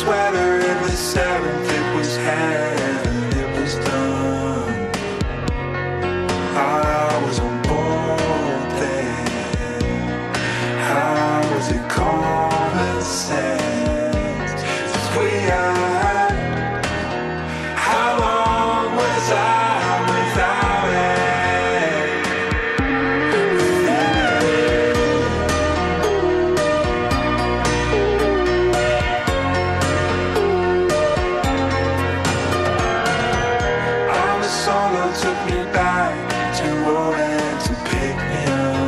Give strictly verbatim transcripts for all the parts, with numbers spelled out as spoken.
sweater in the seventh, it was heaven, it was done. I was on board then. How was it common sense? Since we are, how long was I without it? All the solo took me back to Owen to pick me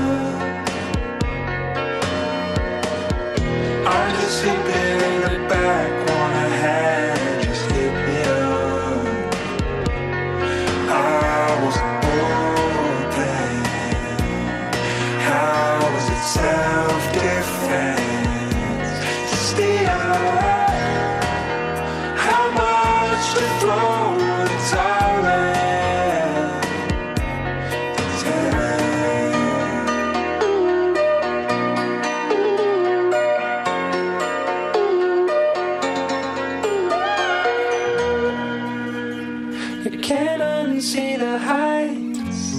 up. I'm just sleeping in the back, one a hand just hit me up. I was bored then. How was it self-defense? Stay up. How much to throw the towel in? Tell me. You can't unsee the heights.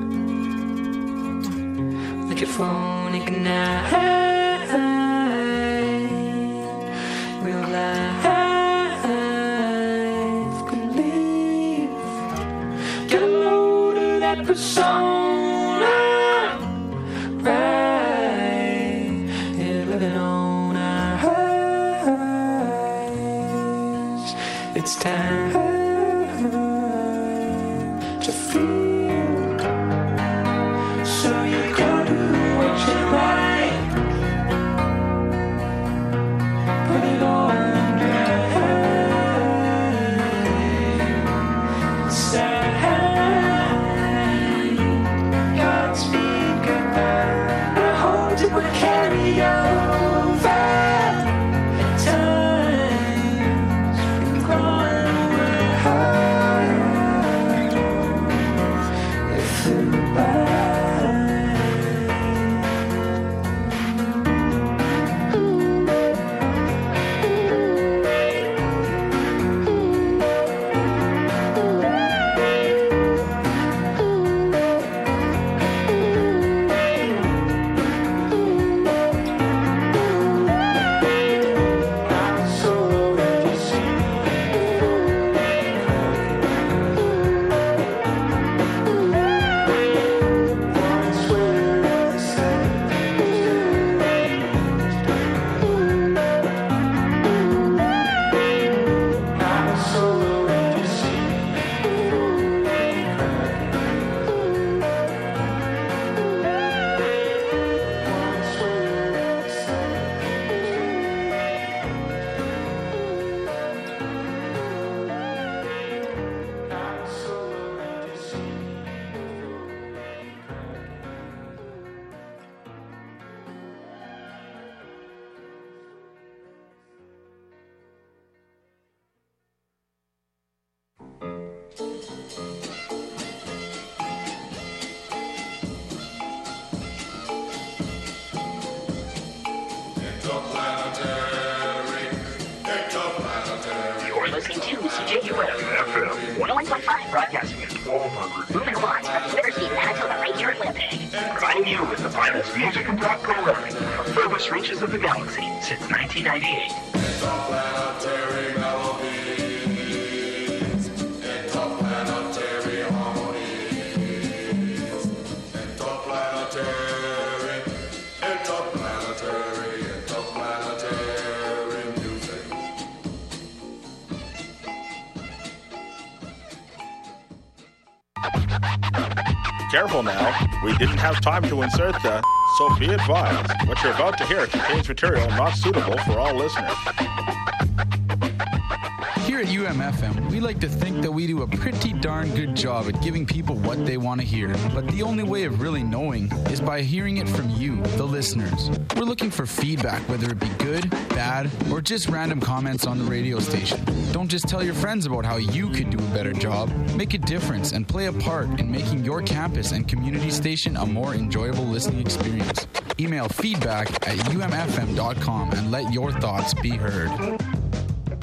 Like your phone ignite. Real life could leave. Get a load of that persona. Right. You're living on our highs. It's time to feel. So you go do what you like. Put it on your side. Godspeed, goodbye. I hope it will carry over. Times been growing hard. It flew by. You're listening to C J U F M one oh one point five, broadcasting at twelve hundred. Moving watts from University of Manitoba right here in Winnipeg. Providing you with the finest music and talk programming from furthest reaches of the galaxy since nineteen ninety-eight. Interplanetary melodies, interplanetary harmonies, interplanetary, interplanetary, interplanetary music. Careful now, we didn't have time to insert the, so be advised, what you're about to hear contains material not suitable for all listeners. Here at U M F M, we like to think that we do a pretty darn good job at giving people what they want to hear. But the only way of really knowing is by hearing it from you, the listeners. We're looking for feedback, whether it be good, bad, or just random comments on the radio station. Don't just tell your friends about how you could do a better job. Make a difference and play a part in making your campus and community station a more enjoyable listening experience. Email feedback at u m f m dot com and let your thoughts be heard.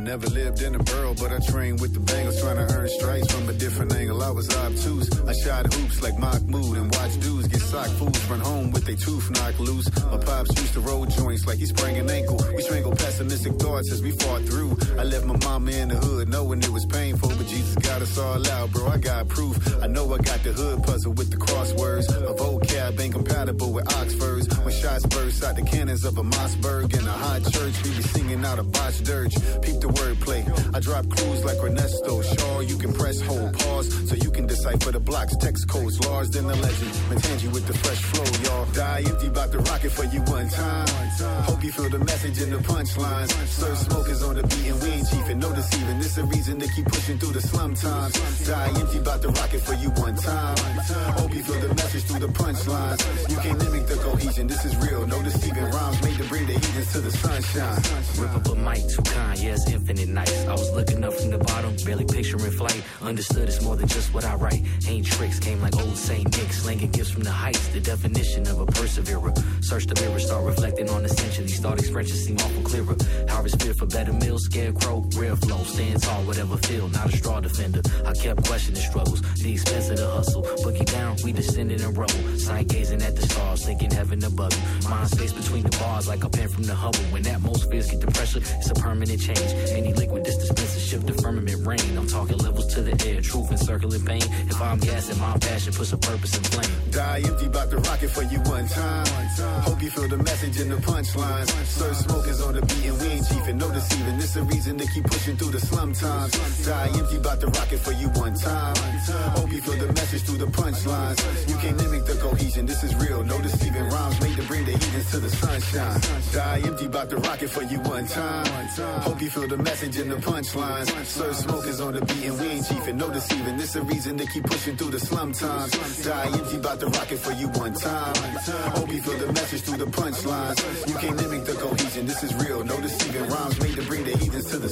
Never lived in a borough, but I trained with the Bengals, trying to earn stripes from a different angle. I was obtuse. I shot hoops like Mahmoud and watched dudes get socked fools run home with their tooth knocked loose. My pops used to roll joints like he sprang an ankle. We strangled pessimistic thoughts as we fought through. I left my mama in the hood knowing it was painful, but Jesus got us all out, bro. I got proof. I know I got the hood puzzle with the crosswords. A vocab ain't compatible with Oxford's. When shots burst out the cannons of a Mossberg in a hot church, we be singing out a botched dirge. Peep the wordplay. I drop clues like Ernesto Shaw. You can press hold, pause, so you can decipher the blocks. Text codes, Lars, then the legend. Matangi with the fresh flow, y'all. Die empty, bout to rock it for you one time. Hope you feel the message in the punchlines. Serve smokers on the beat and we ain't chiefin', no deceiving. This a reason to keep pushing through the slum times. Die empty, bout to rock it for you one time. Hope you feel the message through the punchlines. You can't mimic the cohesion, this is real. No deceiving rhymes made to bring the heathens to the sunshine. Rip up a mic, too kind, yeah, it's infinite nice. I was looking up from the bottom, barely picturing flight. Understood it's more than just what I write. Ain't tricks, came like old Saint Nick, slinging gifts from the heights. The definition of a perseverer. Search the mirror, start reflecting on the centuries. Thought expressions seem awful clearer. Harvest fear for better meals, scarecrow, real flow. Stand tall, whatever feel, not a straw defender. I kept questioning struggles, the expense of the hustle. Boogie down, we descended in row. Sight gazing at the stars, thinking heaven above you. Mind space between the bars like a pen from the Hubble. When atmospheres get the pressure, it's a permanent change. Any liquid this dispenser shift the firmament rain. I'm talking levels to the air, truth and circling pain. If I'm gassing, my passion puts a purpose in flame. Die empty, bout to rock it for you one time. Hope you feel the message in the punchlines. Serve smokers on the beat and we ain't chiefin', no deceiving. This a reason to keep pushing through the slum times. Die empty, bout to rock it for you one time. Hope you feel the message through the punchlines. You can't mimic the cohesion, this is real. No deceiving rhymes made to bring the heathens to the sunshine. Die empty, bout to rock it for you one time. Hope you feel the message in the punchlines. Serve smokers on the beat and we ain't chiefin', no deceiving. This a reason to keep pushing through the slum times. Die empty, bout to rock it for you one time. Hope you feel the message through the punchlines. You can't mimic the cohesion, this is real. No deceiving rhymes made to bring the heathens to the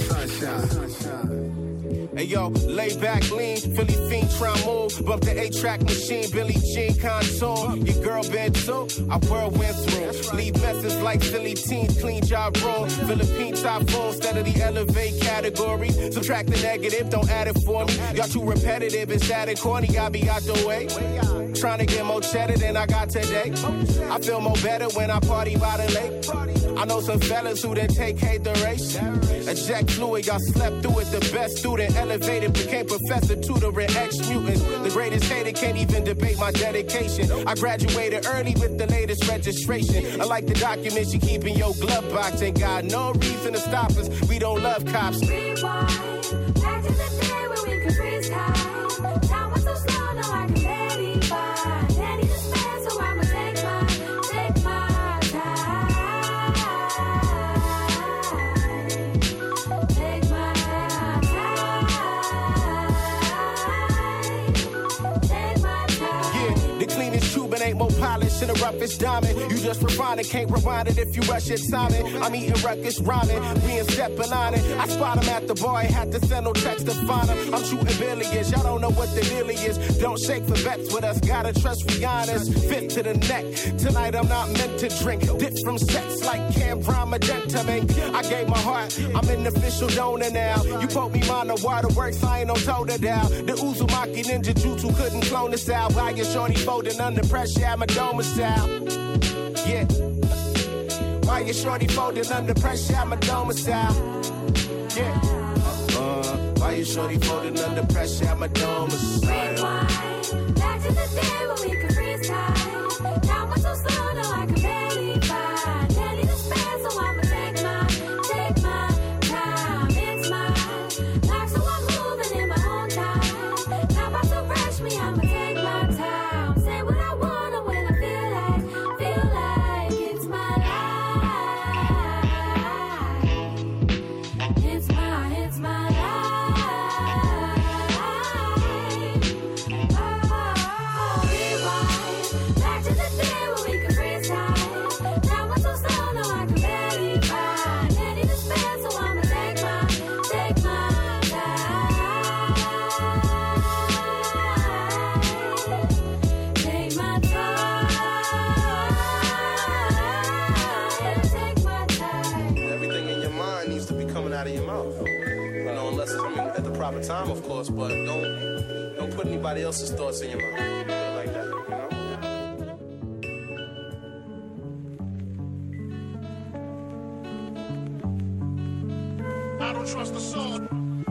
sunshine. Hey yo, lay back, lean, Philly fiend, try move. Bump the eight-track machine, Billie Jean contour. Your girl been too, I whirlwind through. Leave messes like silly teens, clean job room. Philippine typhoon, instead of the elevate category. Subtract the negative, don't add it for me. Y'all too repetitive, it's sad and corny, I be out the way. Trying to get more cheddar than I got today. I feel more better when I party by the lake. I know some fellas who didn't take hateration. Eject fluid, y'all slept through it. The best student elevated, became professor, tutoring ex-mutants. The greatest hater can't even debate my dedication. I graduated early with the latest registration. I like the documents you keep in your glove box. Ain't got no reason to stop us. We don't love cops. Rewind, back to the day when we could freeze time. Time was so slow, now I can barely find. Daddy to spare, so I'ma take my, take my time. Take my time. Take my time. Yeah, the cleanest Cuban ain't more polished than the roughest diamond. You just refine it, can't rewind it if you rush it, timing. I'm eating ruckus, rhyming, being stepping on it. I spot him at the bar, ain't had to send no text to find him. I'm shooting billions, y'all don't know what the deal is. Don't shake for bets with us, gotta trust we honest. Fit to the neck, tonight I'm not meant to drink. Dip from sets like Cam Prime Magenta, man. I gave my heart, I'm an official donor now. You poke me mine, the waterworks, I ain't no toter down. The Uzumaki Ninja Jutsu couldn't clone this out. Why your shorty folding under pressure, I'm a doma style. Yeah. Why your shorty folding under pressure, I'm a doma style. Yeah. Uh, why you shorty folding under pressure, I'm a doma style. Rewind, back to the day when we could freeze time. Now I'm so slow, now I can barely find. Daddy to spare, so I'ma take my, take my time. It's my life, so I'm moving in my own time. Now about to rush me, I'ma take my time. Say what I wanna when I feel like, feel like it's my life. It's my, it's my life. Oh, rewind. out of your mouth. You know, unless it's, I mean, at the proper time, of course, but don't don't put anybody else's thoughts in your mouth. You feel like that, you know? I don't trust the soul.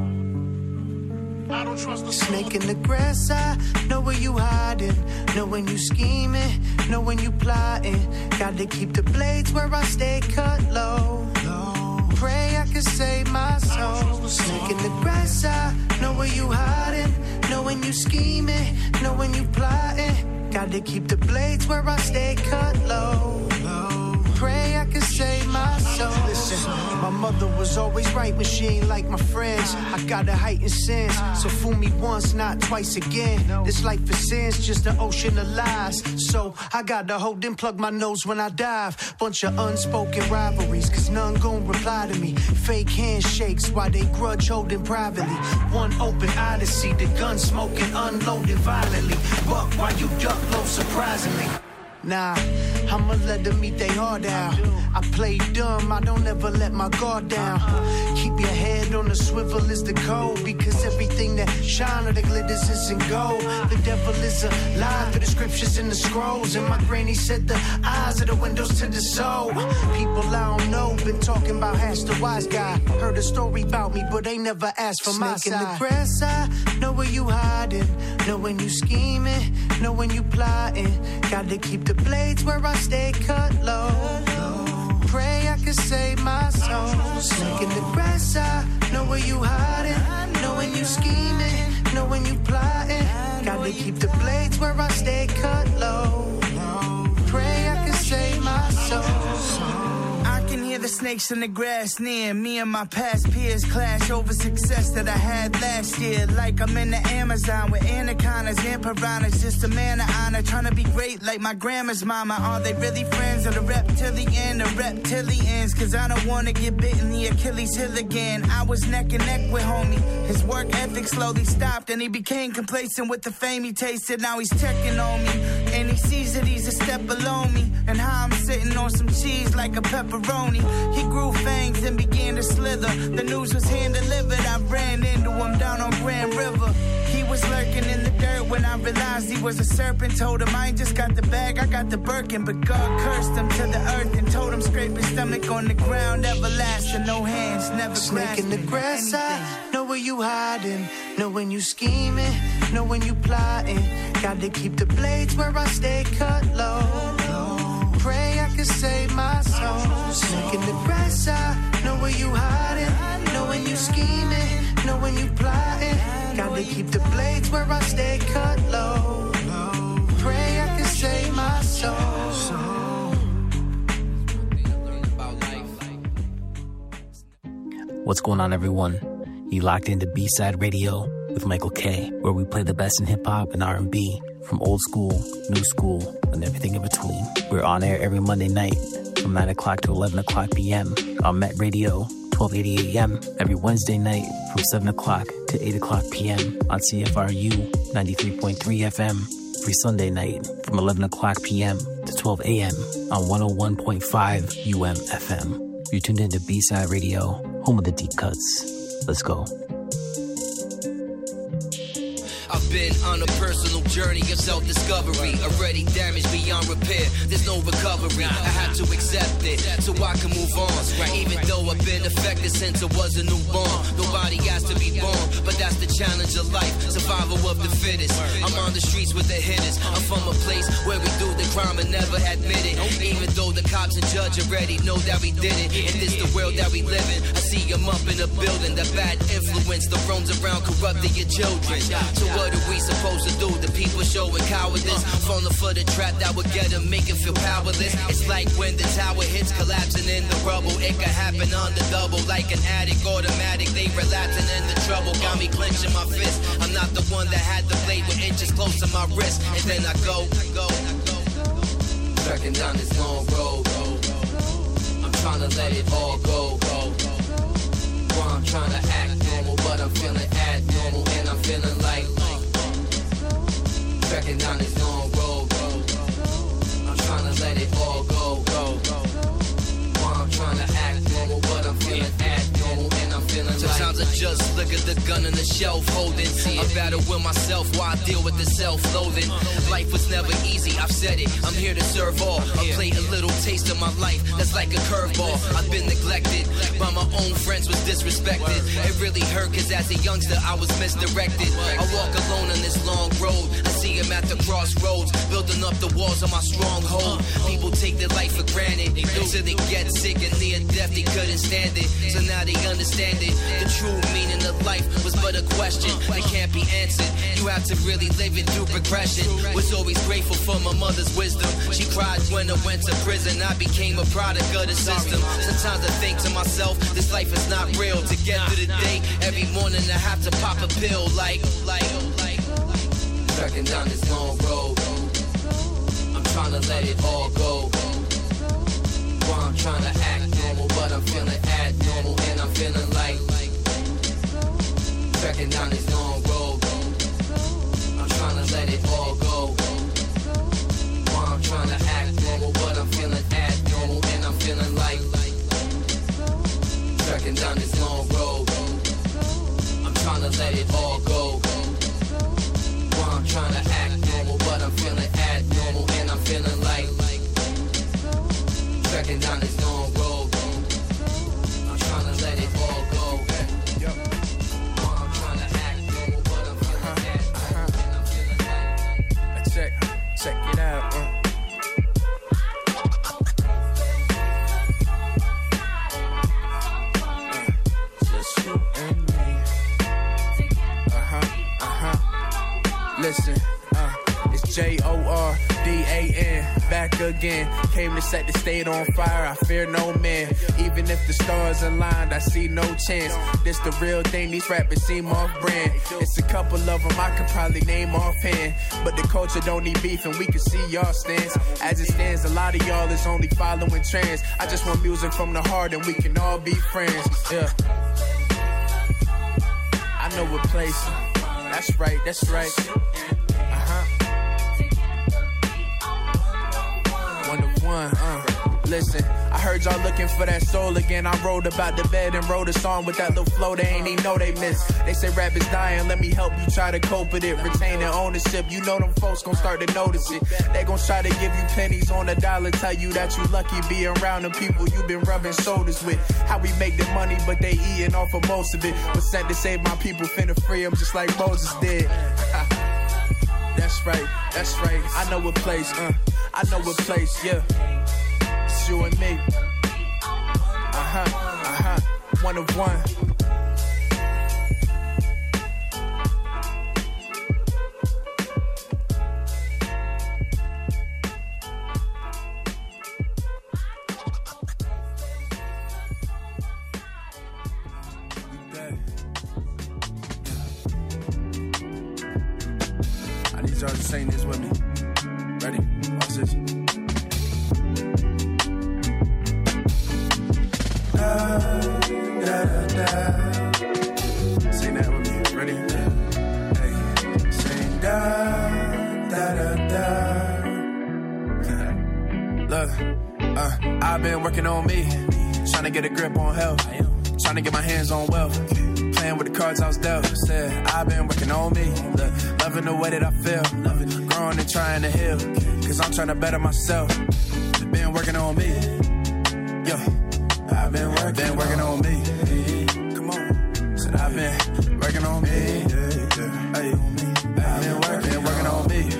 I don't trust the Snake in the grass, I know where you hiding. Know when you scheming, know when you plotting. Gotta keep the blades where I stay cut low. Pray I can save my soul. Snake in the grass, I know where you hiding. Know when you scheming, know when you plotting. Gotta keep the blades where I stay cut low. Pray I can save my soul. Listen, my mother was always right when she ain't like my friends. I got a heightened sense, so fool me once, not twice again. This life is sins, just an ocean of lies. So I gotta hold and plug my nose when I dive. Bunch of unspoken rivalries, cause none gon' reply to me. Fake handshakes while they grudge holding privately. One open odyssey, the gun smoking, unloaded violently. Buck while you duck low surprisingly. Nah, I'ma let them meet they heart out. I play dumb, I don't ever let my guard down. Keep your head on the swivel is the code, because everything that shine or that glitters isn't gold. The devil is a lie through the scriptures and the scrolls. And my granny said the eyes are the windows to the soul. People I don't know been talking about Hash the wise guy. Heard a story about me, but they never asked for my side. Snake in the grass, I know where you hiding. Know when you scheming, know when you plotting. Gotta keep the blades where I stay cut low. Pray I can save my soul. Snake in the grass, I know where you hiding. Know when you scheming, know when you plotting. Gotta keep the blades where I stay cut low. Pray I can save my soul. I can hear the snakes in the grass near me and my past peers clash over success that I had last year. Like I'm in the Amazon with anacondas and piranhas. Just a man of honor, trying to be great like my grandma's mama. Are they really friends or the reptilian, the reptilians? Cause I don't wanna get bitten the Achilles heel again. I was neck and neck with homie. His work ethic slowly stopped and he became complacent with the fame he tasted. Now he's checking on me and he sees that he's a step below me. And how I'm sitting on some cheese like a pepperoni. He grew fangs and began to slither. The news was hand delivered. I ran into him down on Grand River. He was lurking in the dirt when I realized he was a serpent. Told him I ain't just got the bag, I got the Birkin. But God cursed him to the earth and told him scrape his stomach on the ground. Everlasting, no hands, never Snake in the grass, I know where you hiding. Know when you scheming, know when you plotting. Gotta keep the blades where I stay cut low. Pray I can save my soul. Snake in the grass, I know where you hiding. Know when you scheming, know when you plotting. Gotta keep the blades where I stay cut low. Pray I can save my soul. What's going on, everyone? You locked into B-Side Radio with Michael K, where we play the best in hip-hop and R and B, from old school, new school, and everything in between. We're on air every Monday night from nine o'clock to eleven o'clock p.m. on Met Radio, twelve eighty a.m. every Wednesday night from seven o'clock to eight o'clock p.m. on C F R U ninety-three point three F M. Every Sunday night from eleven o'clock p.m. to twelve a.m. on one oh one point five U M F M. You're tuned into B-Side Radio, home of the deep cuts. Let's go. I've been on a personal journey of self-discovery, already damaged beyond repair, there's no recovery. I had to accept it so I can move on, even though I've been affected since I was a newborn. Nobody has to be born, but that's the challenge of life, survival of the fittest. I'm on the streets with the hitters, I'm from a place where we do the crime and never admit it, even though the cops and judge already know that we did it. And this the world that we live in. I see them up in a building, the bad influence that roams around corrupting your children. So what are we supposed to do? The people showing cowardice, falling for the trap that would get them, make them feel powerless. It's like when the tower hits, collapsing in the rubble. It could happen on the double, like an addict, automatic. They relapsing in the trouble, got me clenching my fist. I'm not the one that had the blade with inches close to my wrist. And then I go, I go, I go, trekking down this long road. I'm trying to let it all go. Well, I'm trying to act normal, but I'm feeling abnormal, and I'm feeling like trekking down this long road. I'm trying to let it all go. Well, I'm trying to act normal, but I'm feeling abnormal, and I'm Sometimes I just look at the gun on the shelf holding. I battle with myself while I deal with the self-loathing. Life was never easy, I've said it. I'm here to serve all. I played a little taste of my life that's like a curveball. I've been neglected by my own friends, was disrespected. It really hurt cause as a youngster I was misdirected. I walk alone on this long road. I see him at the crossroads, building up the walls of my stronghold. People take their life for granted until they get sick and near death they couldn't stand it. So now they understand it. The true meaning of life was but a question that can't be answered. You have to really live it through progression. Was always grateful for my mother's wisdom. She cried when I went to prison. I became a product of the system. Sometimes I think to myself, this life is not real. To get through the day, every morning I have to pop a pill. Like, like, like, trekking down this long road. I'm trying to let it all go. While I'm trying to act normal, but I'm feeling abnormal. And I'm feeling like trekking down this long road. I'm trying to let it all go. While I'm trying to act normal, but I'm feeling abnormal. And I'm feeling like trekking down this long road. I'm trying to let it all go. While I'm trying to act normal, but I'm feeling abnormal. And I'm feeling like trekking down this long road. I'm trying to let it all go. While I'm trying to act normal, but I'm feeling abnormal. And I'm feeling like check, check it out. Uh. Listen, uh, it's J O R D A N, back again. Came to set the state on fire, I fear no man. Even if the stars aligned, I see no chance. This the real thing, these rappers seem off-brand. It's a couple of them I could probably name offhand. But the culture don't need beef and we can see y'all stance. As it stands, a lot of y'all is only following trends. I just want music from the heart and we can all be friends, yeah. I know what place. That's right, that's right. Uh-huh. One of one, uh. Listen, I heard y'all looking for that soul again. I wrote about the bed and wrote a song with that little flow they ain't even know they miss. They say rap is dying, let me help you try to cope with it. Retain their ownership, you know them folks gon' start to notice it. They gon' try to give you pennies on a dollar, tell you that you lucky being around the people you been rubbing shoulders with. How we make the money, but they eating off of most of it. Was sent to save my people, finna free them just like Moses did. That's right, that's right, I know what place, uh, I know what place, yeah. It's you and me. Uh-huh, uh-huh, one of one. I need y'all to sing this with me. Ready? Watch this. Da, da, da. Sing that with me. Ready? Hey. Sing da, da, da, da. Look, uh, I've been working on me, trying to get a grip on health, trying to get my hands on wealth. Playing with the cards I was dealt. Said, I've been working on me. Look, loving the way that I feel. Growing and trying to heal. Cause I'm trying to better myself. Been working on me. Yo, I've been working, been working on me. Come on. Said, I've been working on me. Hey, I've been working, been working on me.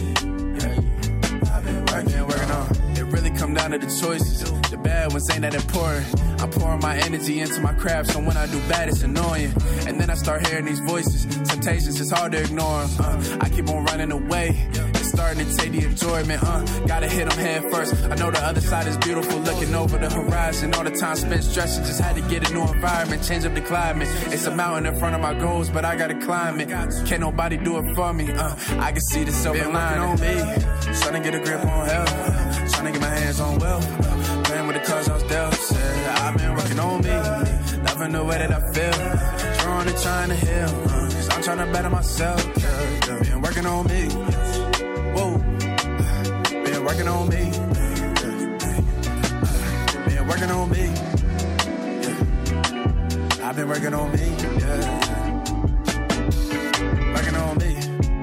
I've been working, been working on. It really come down to the choices. The bad ones ain't that important. I'm pouring my energy into my craft, so when I do bad, it's annoying. And then I start hearing these voices. Temptations, it's hard to ignore them. Uh, I keep on running away. It's starting to take the enjoyment. Uh, gotta hit them head first. I know the other side is beautiful, looking over the horizon. All the time spent stressing, just had to get a new environment, change up the climate. It's a mountain in front of my goals, but I gotta climb it. Can't nobody do it for me. Uh, I can see the silver lining on me. Trying to get a grip on health. Trying to get my hands on wealth. Playing with the cards I was dealt. Said, I've been working on me, loving the way that I feel, strong and trying to heal, uh, cause I'm trying to better myself, yeah, yeah. Been working on me, whoa, been working on me, yeah. Been working on me, yeah. I've been working on me, yeah. Working on me.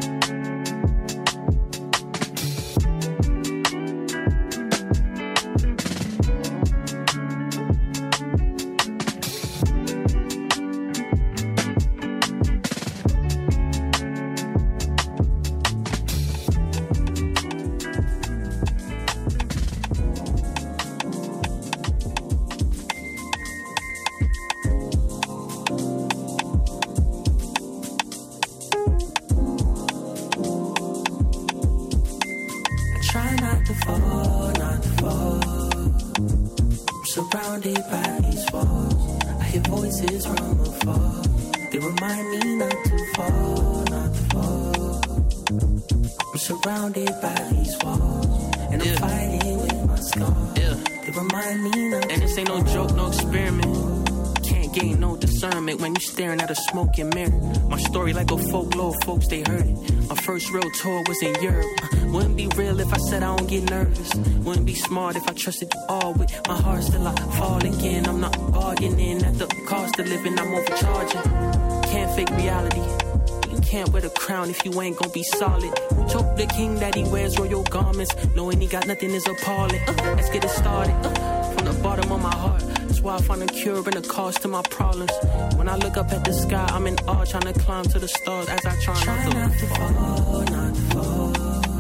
Staring at a smoking mirror. My story like a folklore, folks, they heard it. My first real tour was in Europe. Uh, wouldn't be real if I said I don't get nervous. Wouldn't be smart if I trusted you all with my heart still I fall again. I'm not bargaining at the cost of living, I'm overcharging. Can't fake reality. You can't wear the crown if you ain't gonna be solid. Who told the king that he wears royal garments, knowing he got nothing is appalling. Uh, let's get it started. Uh, from the bottom of my heart. That's why I find a cure and a cause to my problems. When I look up at the sky, I'm in awe, trying to climb to the stars as I try, try not, to, not to fall, not to fall.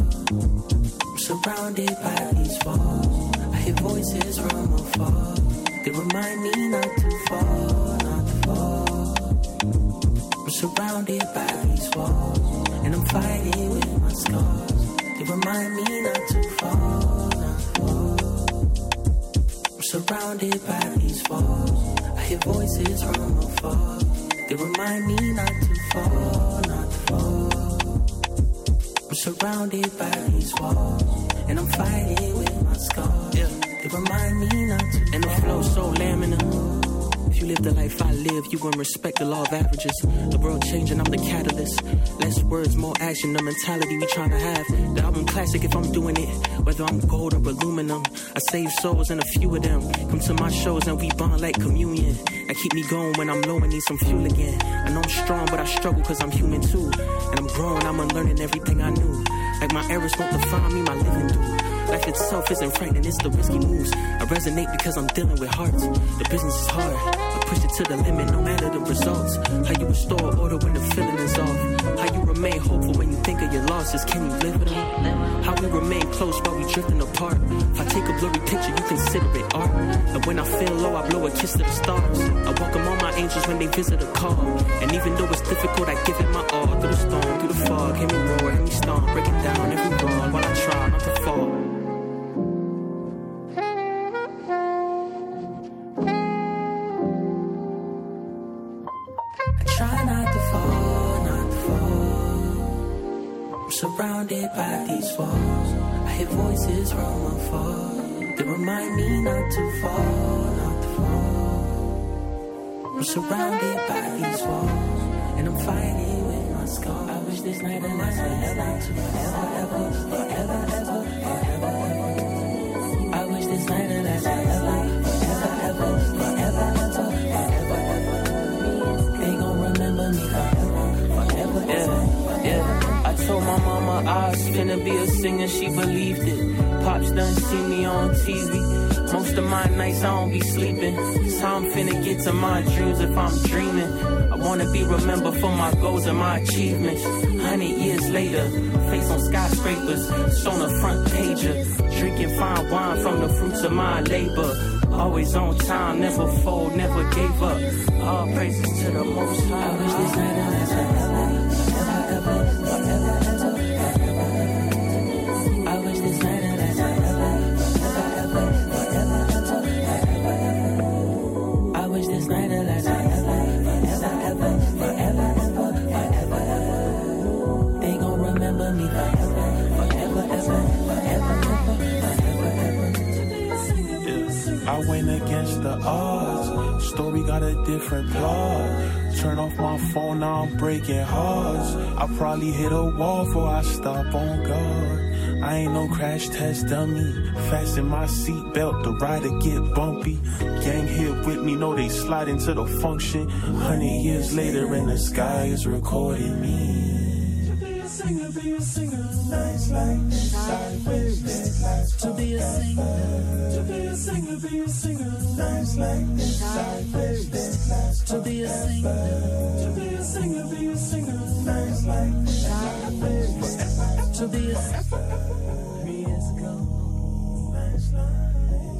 I'm surrounded by these walls. I hear voices from afar. They remind me not to fall, not to fall. I'm surrounded by these walls, and I'm fighting with my scars. They remind me not to fall, not to fall. Surrounded by these walls, I hear voices from afar. They remind me not to fall, not to fall. I'm surrounded by these walls, and I'm fighting with my scars. Yeah. They remind me not to. And the flow so laminar. If you live the life I live, you gon' respect the law of averages. The world changing, I'm the catalyst. Less words, more action, the mentality we tryna have. The album classic if I'm doing it. Whether I'm gold or aluminum, I save souls and a few of them come to my shows and we bond like communion. I keep me going when I'm low and need some fuel again. I know I'm strong, but I struggle cause I'm human too. And I'm growing, I'm unlearning everything I knew. Like my errors won't define me, my living do. Life itself isn't frightening, it's the risky moves. I resonate because I'm dealing with hearts. The business is hard, I push it to the limit no matter the results. How you restore order when the feeling is off. How you remain hopeful when you think of your losses. Can you live it all? How we remain close while we drifting apart. If I take a blurry picture, you consider it art. And when I feel low, I blow a kiss to the stars. I welcome all my angels when they visit a call. And even though it's difficult, I give it my all. Through the storm, through the fog, hear me roar, hear me stomp. Break it down every wall while I try not to fall. Surrounded by these walls, I hear voices from afar. They remind me not to fall, not to fall. I'm surrounded by these walls, and I'm fighting with my scars. I wish this night and last forever, forever, ever, forever, ever, forever, ever. I wish this night and last forever, forever, ever, forever, ever, forever, ever. They gon' remember me forever, forever, ever, yeah. I told my mama I was finna be a singer, she believed it. Pops done see me on T V. Most of my nights I don't be sleeping. So I'm finna get to my dreams if I'm dreaming. I wanna be remembered for my goals and my achievements. Hundred years later, face on skyscrapers, it's on the front pager. Drinking fine wine from the fruits of my labor. Always on time, never fold, never gave up. All praises to the Most High. I wish this night and last forever, forever, ever, forever, ever, forever. I wish this night and last forever, forever, forever, ever, forever. I wish this night and last forever, forever, forever, ever, forever. They gon' remember me forever, forever, ever, forever, forever, ever. I went against the odds. Story got a different plot. Turn off my phone, now I'm breaking hearts. I probably hit a wall before I stop on God. I ain't no crash test dummy. Fasten my seatbelt, the rider get bumpy. Gang hit with me, know they slide into the function. Hundred years later and the sky is recording me. To be a singer, be a singer. Nights like sideways, to be a singer. To be a singer, be a singer. Nights like sideways, to be a singer. To be a singer, be a singer. Nights like sideways, to be a singer. Three years ago, nights like.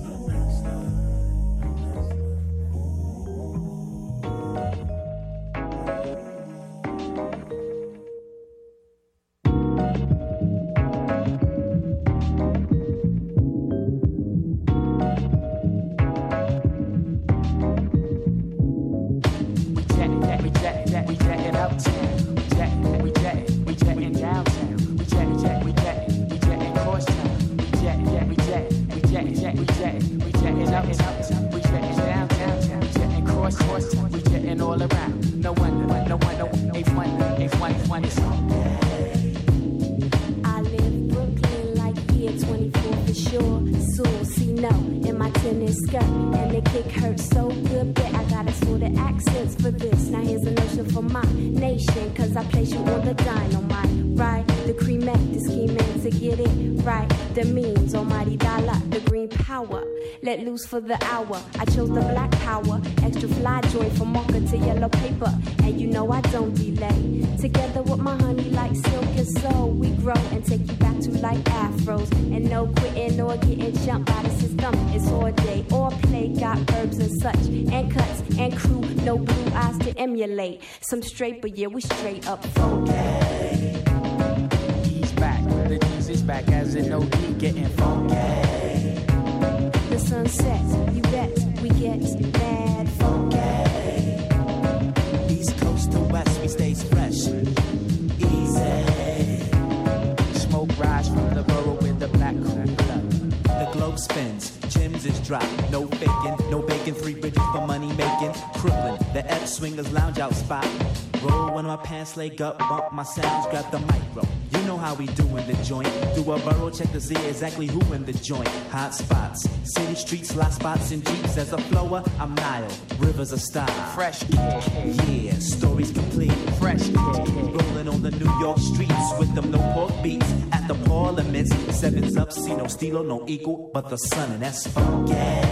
Let loose for the hour. I chose the black power. Extra fly joint from mocha to yellow paper. And you know I don't delay. Together with my honey like silk and soul, we grow and take you back to like afros. And no quitting or getting jumped by the system. It's all day, all play, got verbs and such. And cuts and crew, no blue eyes to emulate. Some straight, but yeah, we straight up funky. He's back, the G's is back as an O D getting funky. The sun sets, you bet, we get mad funky. East coast to west, we stays fresh. Easy. Smoke rise from the borough with the black cool blood. The globe spins, Jim's is drop. No faking, no bacon, three bridges for money making. Crooklyn, the F swingers lounge out spot. Roll when my pants leg up, bump my sounds, grab the micro. You know how we do in the joint. Do a borough check to see exactly who in the joint. Hot spots, city streets, lot spots and jeeps. As a flower, I'm Nile, rivers of style. Fresh kid, yeah, stories complete. Fresh kid, rolling on the New York streets with them no pork beats. At the parliaments, sevens up, see no steelo, no equal, but the sun, and that's funky.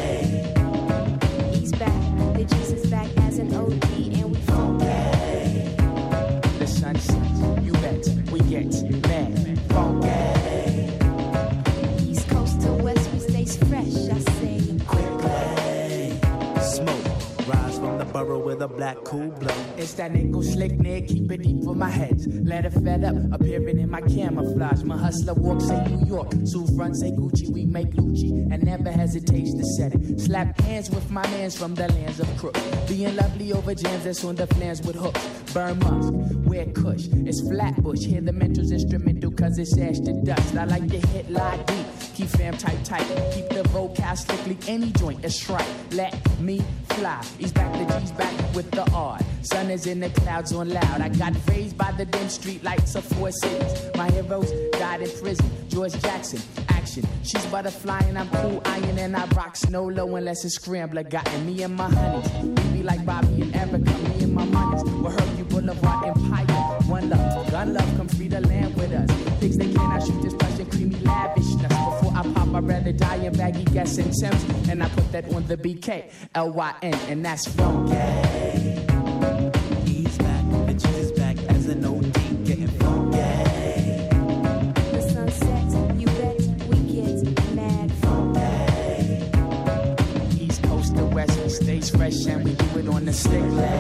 He's back, the juice is back as an O D, and we funky. The sun sets, you bet, we get mad funky. East coast to west, we stays fresh, I say. Quickly, smoke, rise from the borough with a black cool blow. It's that nickel slick nigga, keep it deep for my heads. Let it fed up, appearing in my camouflage. My hustler walk, say New York. Sue front, say Gucci, we make Lucci. And never hesitates to set it. Slap hands with my mans from the lands of crooks. Being lovely over jams that's on the flans with hooks. Burn musk, wear kush. It's Flatbush, hear the mental's instrumental cause it's ash to dust. I like to hit lie deep, keep fam tight tight. Keep the vocal strictly any joint, it's right. Let me fly, he's back, the G's back with the R. Sun is in the clouds on loud. I got raised by the dim street lights of four cities. My heroes died in prison. George Jackson, action. She's butterfly and I'm cool iron and I rock snow low unless it's scrambler. Got me and my honeys. We be like Bobby and Erica. Me and my monies. We'll hurt you Boulevard Empire. One love, gun love, come free the land with us. Things they cannot shoot this plush and creamy lavishness. Before I pop, I'd rather die in baggy gas and Timbs. And I put that on the B K, L Y N, and that's funky. He's back, the juice is back as an O D, getting funky. The sun sets, you bet, we get mad funky. East coast to west, we stays fresh and we do it on the stick.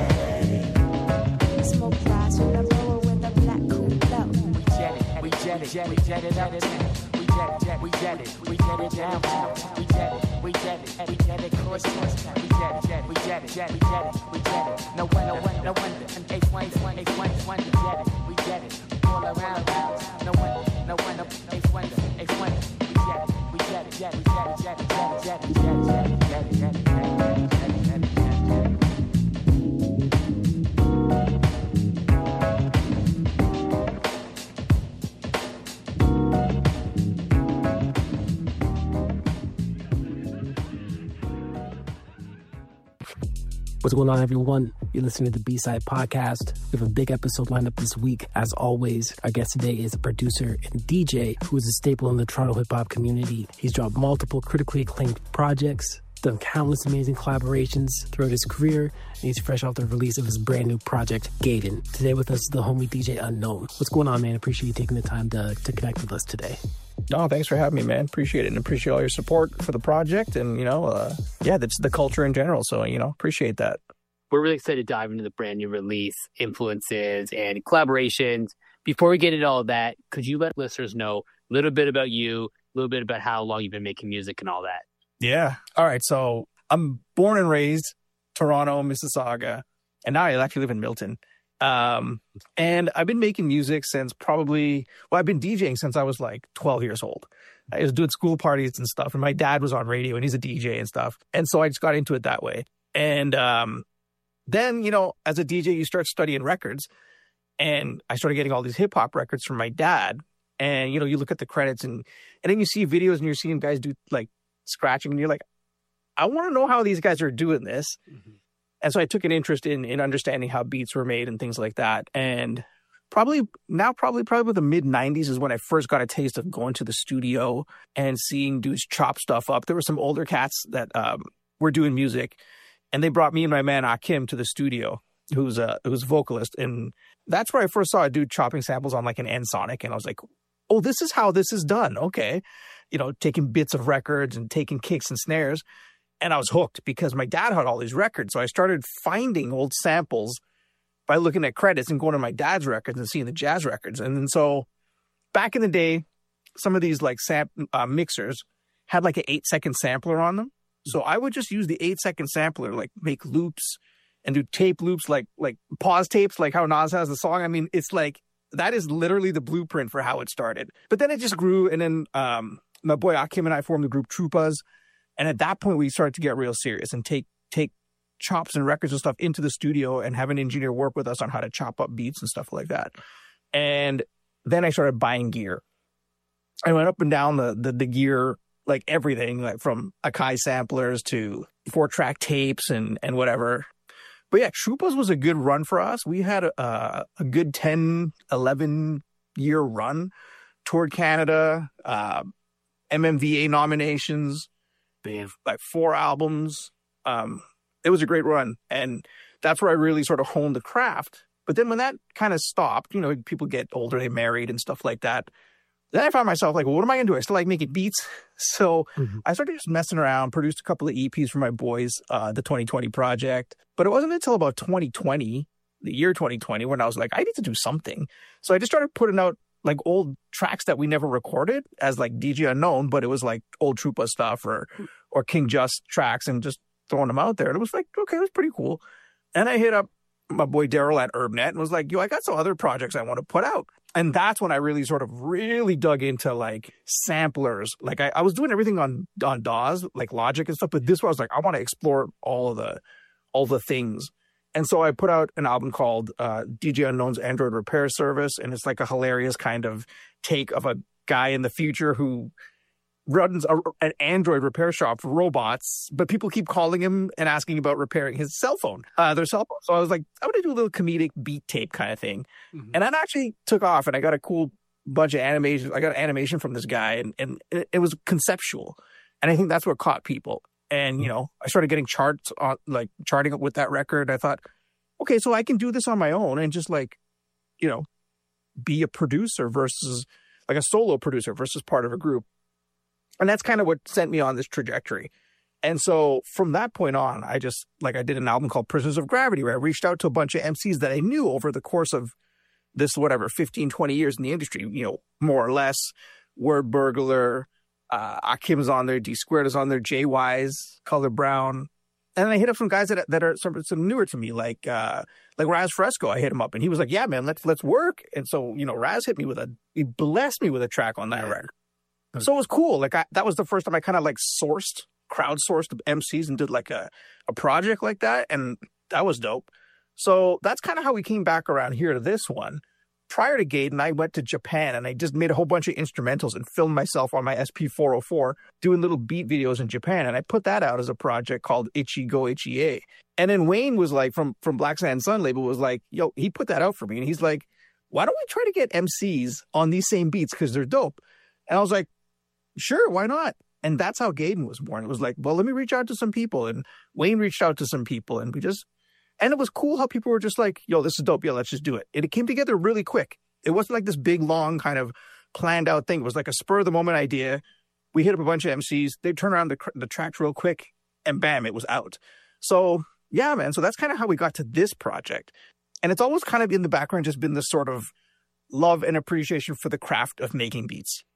Smoke rise from the roller with a black cool blow. We jet it, we jet it, we jet it up. We jet it, we jet it, we jet it down. We jet it, we jet it, we jet it cross town. We jet it, jet, we jet it, jet, we jet it, we jet it. No one, no one, no wonder. And eight one, eight one, eight one, one. We jet it, we jet it, all around, around. No one, no one, no eight one, eight one. We jet it, we jet it, jet, we jet it, jet, jet, jet, jet, jet, jet, jet, jet, jet, jet, jet, jet. What's going on, everyone? You're listening to the B-Side Podcast. We have a big episode lined up this week. As always, our guest today is a producer and D J who is a staple in the Toronto hip-hop community. He's dropped multiple critically acclaimed projects, done countless amazing collaborations throughout his career, and he's fresh off the release of his brand new project, Gaiden. Today with us is the homie D J Unknown. What's going on, man? Appreciate you taking the time to, to connect with us today. No, thanks for having me, man. Appreciate it, and appreciate all your support for the project, and, you know, uh, yeah, that's the culture in general, so, you know, appreciate that. We're really excited to dive into the brand new release, influences, and collaborations. Before we get into all of that, could you let listeners know a little bit about you, a little bit about how long you've been making music and all that? Yeah. All right. So I'm born and raised Toronto, Mississauga, and now I actually live in Milton. Um, and I've been making music since probably, well, I've been DJing since I was like twelve years old. I was doing school parties and stuff, and my dad was on radio, and he's a D J and stuff. And so I just got into it that way. And um, then, you know, as a D J, you start studying records, and I started getting all these hip hop records from my dad. And, you know, you look at the credits, and, and then you see videos, and you're seeing guys do like scratching, and you're like, I want to know how these guys are doing this. Mm-hmm. And so I took an interest in in understanding how beats were made and things like that. And probably now, probably probably the mid nineties is when I first got a taste of going to the studio and seeing dudes chop stuff up. There were some older cats that um, were doing music, and they brought me and my man Akim to the studio, who's a who's a vocalist. And that's where I first saw a dude chopping samples on like an N-Sonic. And I was like, oh, this is how this is done. Okay. You know, taking bits of records and taking kicks and snares. And I was hooked because my dad had all these records. So I started finding old samples by looking at credits and going to my dad's records and seeing the jazz records. And then so back in the day, some of these like sam- uh, mixers had like an eight second sampler on them. So I would just use the eight second sampler, like make loops and do tape loops, like like pause tapes, like how Nas has the song. I mean, it's like that is literally the blueprint for how it started. But then it just grew. And then um, my boy Akim and I formed the group Troupas. And at that point, we started to get real serious and take take chops and records and stuff into the studio and have an engineer work with us on how to chop up beats and stuff like that. And then I started buying gear. I went up and down the the, the gear, like everything, like from Akai samplers to four-track tapes and, and whatever. But yeah, Troupas was a good run for us. We had a, a good ten, eleven-year run. Toured Canada, uh, M M V A nominations. They have like four albums. Um, it was a great run. And that's where I really sort of honed the craft. But then when that kind of stopped, you know, people get older, they married and stuff like that. Then I found myself like, well, what am I going to do? I still like making beats. So mm-hmm. I started just messing around, produced a couple of E Ps for my boys, uh, the twenty twenty project. But it wasn't until about twenty twenty, the year twenty twenty, when I was like, I need to do something. So I just started putting out like old tracks that we never recorded as like D J Unknown, but it was like old Troupa stuff or or King Just tracks and just throwing them out there. And it was like, okay, it was pretty cool. And I hit up my boy Daryl at UrbNet and was like, yo, I got some other projects I want to put out. And that's when I really sort of really dug into like samplers. Like I, I was doing everything on on D A Ws, like Logic and stuff, but this one I was like, I want to explore all of the all the things. And so I put out an album called uh, D J Unknown's Android Repair Service. And it's like a hilarious kind of take of a guy in the future who runs a, an Android repair shop for robots, but people keep calling him and asking about repairing his cell phone, uh, their cell phone. So I was like, I'm going to do a little comedic beat tape kind of thing. Mm-hmm. And that actually took off, and I got a cool bunch of animation. I got an animation from this guy, and, and it, it was conceptual. And I think that's what caught people. And, you know, I started getting charts on, like charting with that record. I thought, okay, so I can do this on my own and just like, you know, be a producer versus like a solo producer versus part of a group. And that's kind of what sent me on this trajectory. And so from that point on, I just like I did an album called Prisoners of Gravity, where I reached out to a bunch of M Cs that I knew over the course of this, whatever, fifteen, twenty years in the industry, you know, more or less. Word Burglar, uh, Akim's on there, D Squared is on there, J Wise, Color Brown. And then I hit up some guys that that are some, some newer to me, like uh, like Raz Fresco. I hit him up, and he was like, "Yeah, man, let's let's work." And so, you know, Raz hit me with a he blessed me with a track on that record. Okay. So it was cool. Like I, that was the first time I kind of like sourced, crowdsourced M Cs and did like a a project like that, and that was dope. So that's kind of how we came back around here to this one. prior to Gaiden, I went to Japan and I just made a whole bunch of instrumentals and filmed myself on my S P four oh four doing little beat videos in Japan. And I put that out as a project called Ichigo Ichie. And then Wayne was like, from, from Black Sand Sun label, was like, yo, he put that out for me. And he's like, why don't we try to get M Cs on these same beats because they're dope? And I was like, sure, why not? And that's how Gaiden was born. It was like, well, let me reach out to some people. And Wayne reached out to some people. And we just, and it was cool how people were just like, yo, this is dope. Yeah, let's just do it. And it came together really quick. It wasn't like this big, long kind of planned out thing. It was like a spur of the moment idea. We hit up a bunch of M Cs. They turned around the, the tracks real quick and bam, it was out. So yeah, man. So that's kind of how we got to this project. And it's always kind of in the background just been this sort of love and appreciation for the craft of making beats.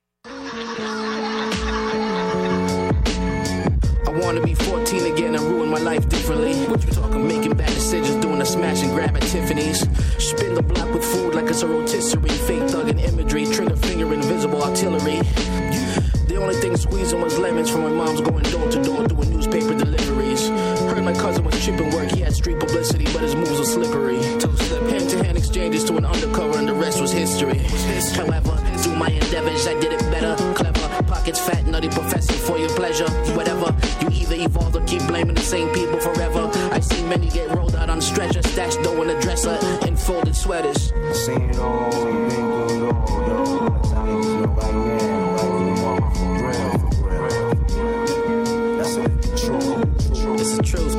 I wanna be fourteen again and ruin my life differently. What you talking? Making bad decisions, doing a smash and grab at Tiffany's. Spin the block with food like it's a rotisserie. Fake thug and imagery, trigger finger, invisible artillery. The only thing squeezing was lemons from my mom's going door to door doing newspaper deliveries. Heard my cousin was chipping work, he had street publicity, but his moves were slippery. Hand to hand exchanges to an undercover and the rest was history. However, through my endeavors, I did it better, clever. Pockets fat, nutty professor for your pleasure. Whatever, you either evolve or keep blaming the same people forever. I've seen many get rolled out on stretcher, stashed dough in a dresser, and folded sweaters. Seen it all, been through it all, yo. That's how you feel right now, right for real, for real. That's it, true, it's the truth.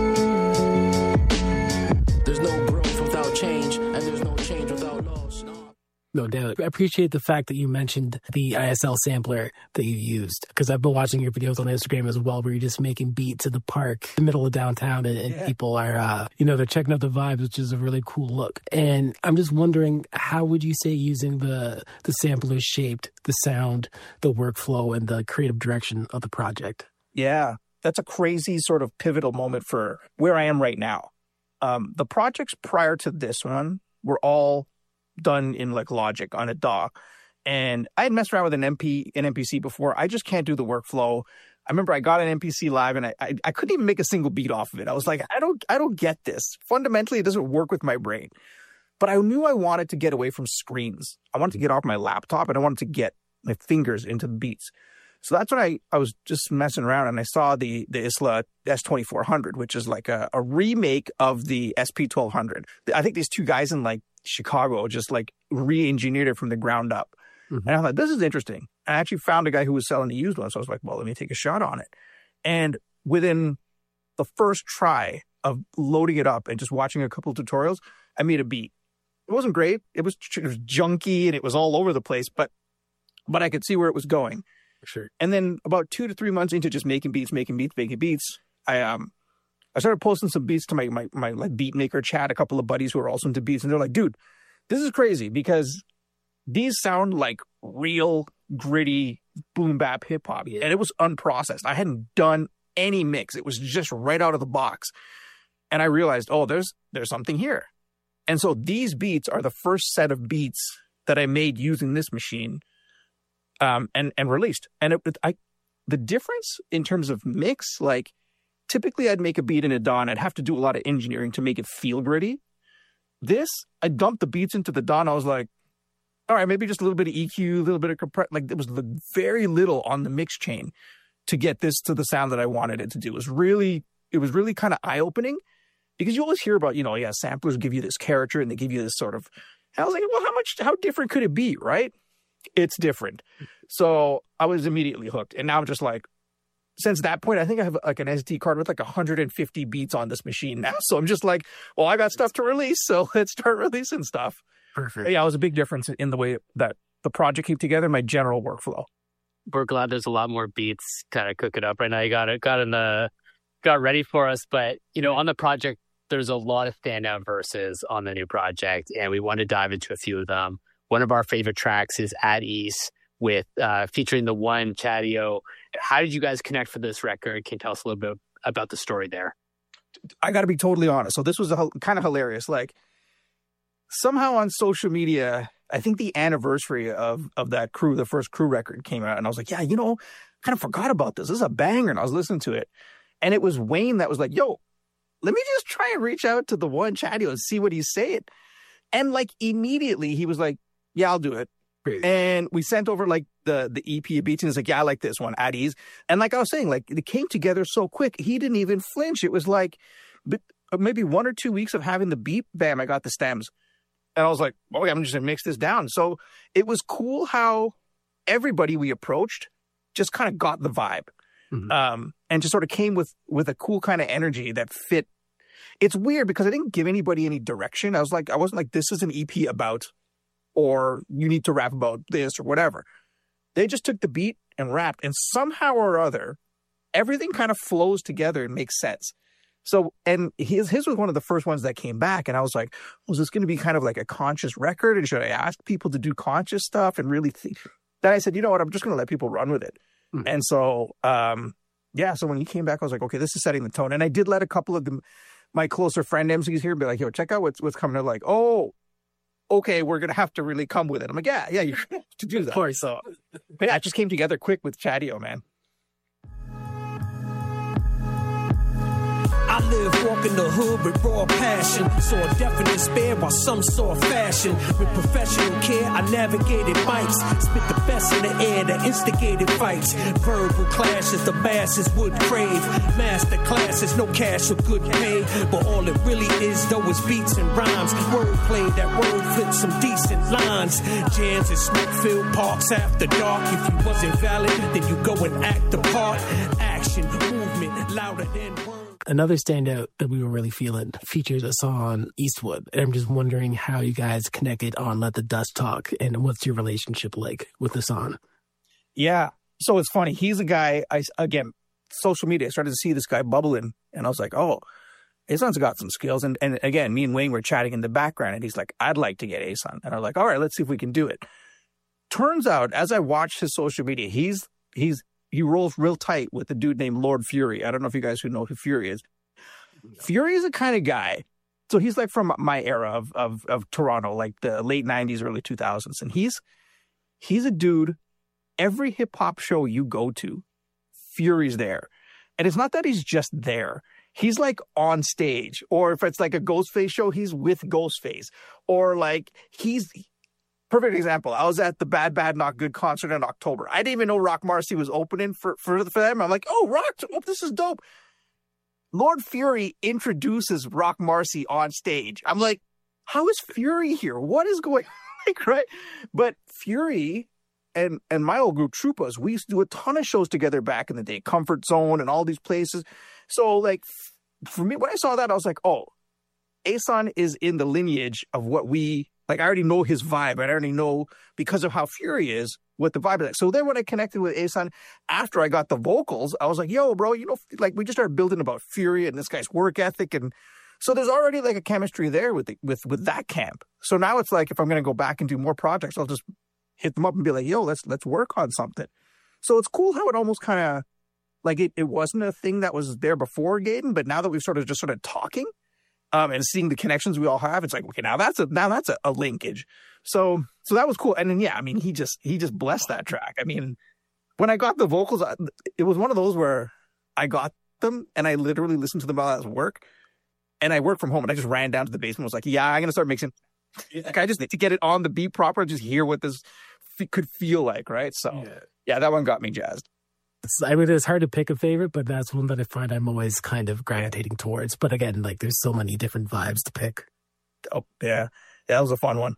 There's no growth without change, and there's no change without loss. No. No doubt. I appreciate the fact that you mentioned the I S L sampler that you used, because I've been watching your videos on Instagram as well, where you're just making beats in the park, in the middle of downtown, and, and yeah. people are, uh, you know, they're checking out the vibes, which is a really cool look. And I'm just wondering, how would you say using the the sampler shaped the sound, the workflow, and the creative direction of the project? Yeah, that's a crazy sort of pivotal moment for where I am right now. Um, the projects prior to this one were all done in like Logic on a D A W. And I had messed around with an M P, an M P C before. I just can't do the workflow. I remember I got an M P C live and I, I I couldn't even make a single beat off of it. I was like, I don't I don't get this. Fundamentally, it doesn't work with my brain. But I knew I wanted to get away from screens. I wanted to get off my laptop and I wanted to get my fingers into the beats. So that's when I, I was just messing around and I saw the the Isla S twenty-four hundred, which is like a, a remake of the S P twelve hundred. I think these two guys in like Chicago just like re-engineered it from the ground up. Mm-hmm. And I thought, this is interesting. I actually found a guy who was selling the used one. So I was like, well, let me take a shot on it. And within the first try of loading it up and just watching a couple of tutorials, I made a beat. It wasn't great. It was, it was junky and it was all over the place, but but I could see where it was going. Sure. And then about two to three months into just making beats, making beats, making beats, I um I started posting some beats to my my my like beat maker chat, a couple of buddies who are also into beats, and they're like, dude, this is crazy because these sound like real gritty boom bap hip hop. Yeah. And it was unprocessed. I hadn't done any mix. It was just right out of the box. And I realized, oh, there's there's something here. And so these beats are the first set of beats that I made using this machine. Um, and, and released. And it, I, the difference in terms of mix, like typically I'd make a beat in a D A W and I'd have to do a lot of engineering to make it feel gritty. This, I dumped the beats into the D A W and I was like, all right, maybe just a little bit of E Q, a little bit of compress. Like there was very little on the mix chain to get this to the sound that I wanted it to do. It was really, it was really kind of eye opening because you always hear about, you know, yeah, samplers give you this character and they give you this sort of, and I was like, well, how much, how different could it be? Right. It's different. So I was immediately hooked. And now I'm just like, since that point, I think I have like an S D card with like one hundred fifty beats on this machine now. So I'm just like, well, I got stuff to release. So let's start releasing stuff. Perfect. Yeah, it was a big difference in the way that the project came together, my general workflow. We're glad there's a lot more beats kind of cooking up right now. You got it, got in the, got ready for us. But, you know, on the project, there's a lot of standout verses on the new project. And we want to dive into a few of them. One of our favorite tracks is At Ease with uh, featuring the one Chadio. How did you guys connect for this record? Can you tell us a little bit about the story there? I got to be totally honest. So this was a, kind of hilarious. Like somehow on social media, I think the anniversary of of that crew, the first crew record came out. And I was like, yeah, you know, kind of forgot about this. This is a banger. And I was listening to it. And it was Wayne that was like, yo, let me just try and reach out to the one Chadio and see what he's saying. And like immediately he was like, yeah, I'll do it. And we sent over like the, the E P of beats, and he's like, yeah, I like this one, at ease. And like I was saying, like it came together so quick. He didn't even flinch. It was like but maybe one or two weeks of having the beat, bam, I got the stems. And I was like, oh, I'm just going to mix this down. So it was cool how everybody we approached just kind of got the vibe. Mm-hmm. Um, and just sort of came with, with a cool kind of energy that fit. It's weird because I didn't give anybody any direction. I was like, I wasn't like, this is an E P about, or you need to rap about this or whatever. They just took the beat and rapped, and somehow or other, everything kind of flows together and makes sense. So, and his, his was one of the first ones that came back, and I was like, was this going to be kind of like a conscious record? And should I ask people to do conscious stuff and really think? Then I said, you know what, I'm just going to let people run with it. Mm-hmm. And so, um, yeah, so when he came back, I was like, okay, this is setting the tone. And I did let a couple of them, my closer friend M Cs here be like, yo, check out what's, what's coming. They're like, oh, okay, we're going to have to really come with it. I'm like, yeah, yeah, you have to do that. Of course. So, but yeah, it just came together quick with Chadio, man. I live walking the hood with raw passion. Saw a definite spare while some saw fashion. With professional care, I navigated mics. Spit the best in the air that instigated fights. Verbal clashes the masses would crave. Master classes, no cash or good pay. But all it really is, though, is beats and rhymes. Wordplay, that word flips some decent lines. Jams in smoke-filled parks after dark. If you wasn't valid, then you go and act the part. Action, movement, louder than words. Another standout that we were really feeling features a song, Eastwood. And I'm just wondering how you guys connected on Let the Dust Talk, and what's your relationship like with the song? Yeah. So it's funny. He's a guy, I again, social media, I started to see this guy bubbling, and I was like, oh, Ason's got some skills. And, and again, me and Wayne were chatting in the background, and he's like, I'd like to get Ason. And I was like, all right, let's see if we can do it. Turns out, as I watched his social media, he's he's he rolls real tight with a dude named Lord Fury. I don't know if you guys who know who Fury is. Fury is the kind of guy. So he's like from my era of, of, of Toronto, like the late nineties, early two thousands. And he's, he's a dude, every hip hop show you go to, Fury's there. And it's not that he's just there. He's like on stage, or if it's like a Ghostface show, he's with Ghostface, or like he's, perfect example. I was at the Bad Bad Not Good concert in October. I didn't even know Rock Marcy was opening for, for, for them. I'm like, oh, Rock, oh, this is dope. Lord Fury introduces Rock Marcy on stage. I'm like, how is Fury here? What is going on? Like, right? But Fury and, and my old group, Troupas, we used to do a ton of shows together back in the day, Comfort Zone and all these places. So, like, for me, when I saw that, I was like, oh, Ason is in the lineage of what we... Like, I already know his vibe. I already know, because of how Fury is, what the vibe is like. So then when I connected with Ason, after I got the vocals, I was like, yo, bro, you know, like, we just started building about Fury and this guy's work ethic. And so there's already, like, a chemistry there with the, with with that camp. So now it's like, if I'm going to go back and do more projects, I'll just hit them up and be like, yo, let's let's work on something. So it's cool how it almost kind of, like, it, it wasn't a thing that was there before Gaten, but now that we've sort of just started talking, Um, and seeing the connections we all have, it's like, okay, now that's a now that's a, a linkage. So so that was cool. And then yeah, I mean, he just he just blessed that track. I mean, when I got the vocals, it was one of those where I got them and I literally listened to them while I was at work. And I worked from home, and I just ran down to the basement. and Was like, yeah, I'm gonna start mixing. Like, I just need to get it on the beat proper, and just hear what this f- could feel like, right? So yeah. yeah, that one got me jazzed. I mean, it's hard to pick a favorite, but that's one that I find I'm always kind of gravitating towards. But again, like, there's so many different vibes to pick. Oh, yeah. Yeah, that was a fun one.